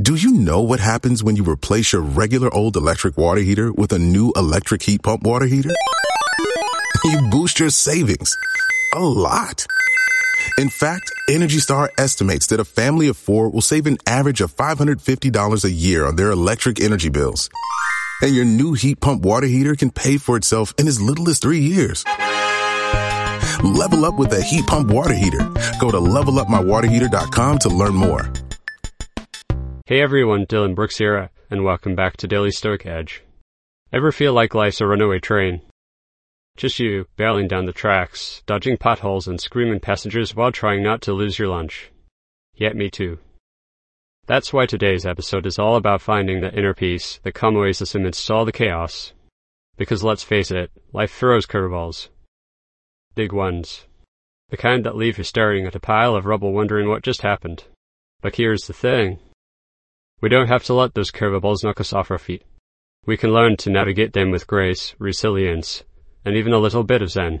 Do you know what happens when you replace your regular old electric water heater with a new electric heat pump water heater? You boost your savings a lot. In fact, Energy Star estimates that a family of 4 will save an average of $550 a year on their electric energy bills. And your new heat pump water heater can pay for itself in as little as 3 years. Level up with a heat pump water heater. Go to levelupmywaterheater.com to learn more. Hey everyone, Dylan Brooks here, and welcome back to Daily Stoic Edge. Ever feel like life's a runaway train? Just you, barreling down the tracks, dodging potholes and screaming passengers while trying not to lose your lunch. Yet me too. That's why today's episode is all about finding the inner peace, the calm oasis amidst all the chaos. Because let's face it, life throws curveballs. Big ones. The kind that leave you staring at a pile of rubble wondering what just happened. But here's the thing. We don't have to let those curveballs knock us off our feet. We can learn to navigate them with grace, resilience, and even a little bit of zen.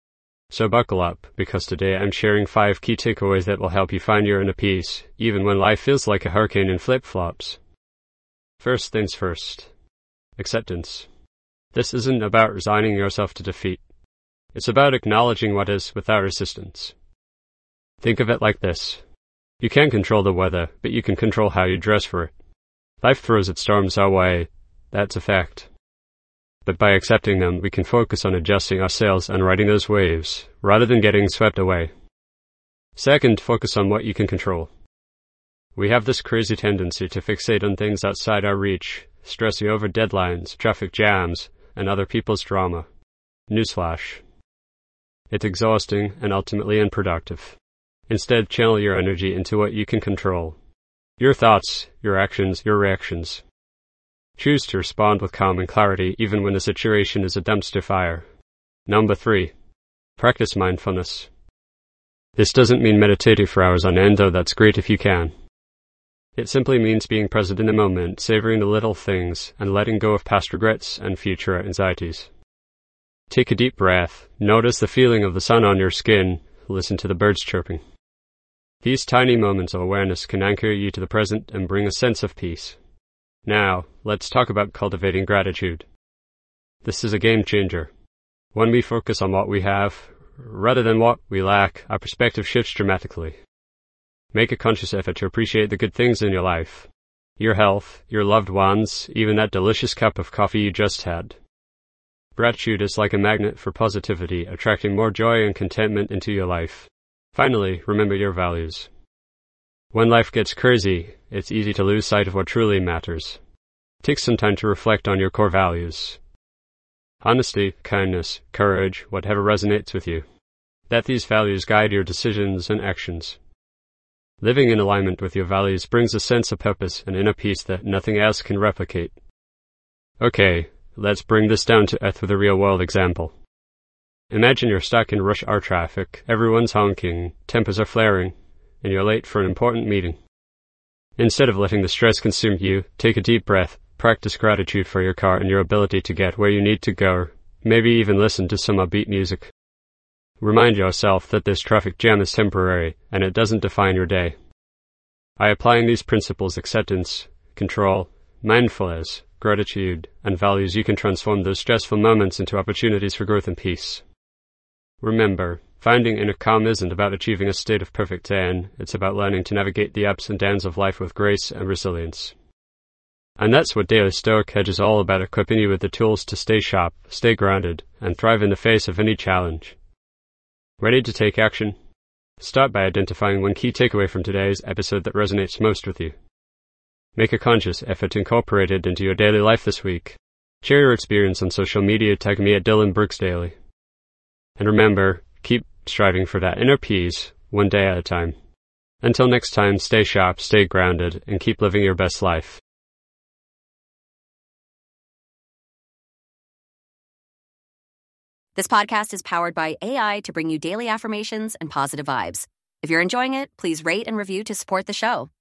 So buckle up, because today I'm sharing 5 key takeaways that will help you find your inner peace, even when life feels like a hurricane in flip-flops. First things first. Acceptance. This isn't about resigning yourself to defeat. It's about acknowledging what is without resistance. Think of it like this. You can't control the weather, but you can control how you dress for it. Life throws its storms our way. That's a fact. But by accepting them, we can focus on adjusting our sails and riding those waves, rather than getting swept away. Second, focus on what you can control. We have this crazy tendency to fixate on things outside our reach, stressing over deadlines, traffic jams, and other people's drama. Newsflash. It's exhausting and ultimately unproductive. Instead, channel your energy into what you can control. Your thoughts, your actions, your reactions. Choose to respond with calm and clarity even when the situation is a dumpster fire. Number 3. Practice mindfulness. This doesn't mean meditating for hours on end, though that's great if you can. It simply means being present in the moment, savoring the little things, and letting go of past regrets and future anxieties. Take a deep breath, notice the feeling of the sun on your skin, listen to the birds chirping. These tiny moments of awareness can anchor you to the present and bring a sense of peace. Now, let's talk about cultivating gratitude. This is a game changer. When we focus on what we have, rather than what we lack, our perspective shifts dramatically. Make a conscious effort to appreciate the good things in your life. Your health, your loved ones, even that delicious cup of coffee you just had. Gratitude is like a magnet for positivity, attracting more joy and contentment into your life. Finally, remember your values. When life gets crazy, it's easy to lose sight of what truly matters. Take some time to reflect on your core values. Honesty, kindness, courage, whatever resonates with you. Let these values guide your decisions and actions. Living in alignment with your values brings a sense of purpose and inner peace that nothing else can replicate. Okay, let's bring this down to earth with a real-world example. Imagine you're stuck in rush hour traffic, everyone's honking, tempers are flaring, and you're late for an important meeting. Instead of letting the stress consume you, take a deep breath, practice gratitude for your car and your ability to get where you need to go, maybe even listen to some upbeat music. Remind yourself that this traffic jam is temporary, and it doesn't define your day. By applying these principles, acceptance, control, mindfulness, gratitude, and values, you can transform those stressful moments into opportunities for growth and peace. Remember, finding inner calm isn't about achieving a state of perfect zen, it's about learning to navigate the ups and downs of life with grace and resilience. And that's what Daily Stoic Edge is all about, equipping you with the tools to stay sharp, stay grounded, and thrive in the face of any challenge. Ready to take action? Start by identifying one key takeaway from today's episode that resonates most with you. Make a conscious effort to incorporate it into your daily life this week. Share your experience on social media, tag me at Dylan Brooks Daily. And remember, keep striving for that inner peace, one day at a time. Until next time, stay sharp, stay grounded, and keep living your best life. This podcast is powered by AI to bring you daily affirmations and positive vibes. If you're enjoying it, please rate and review to support the show.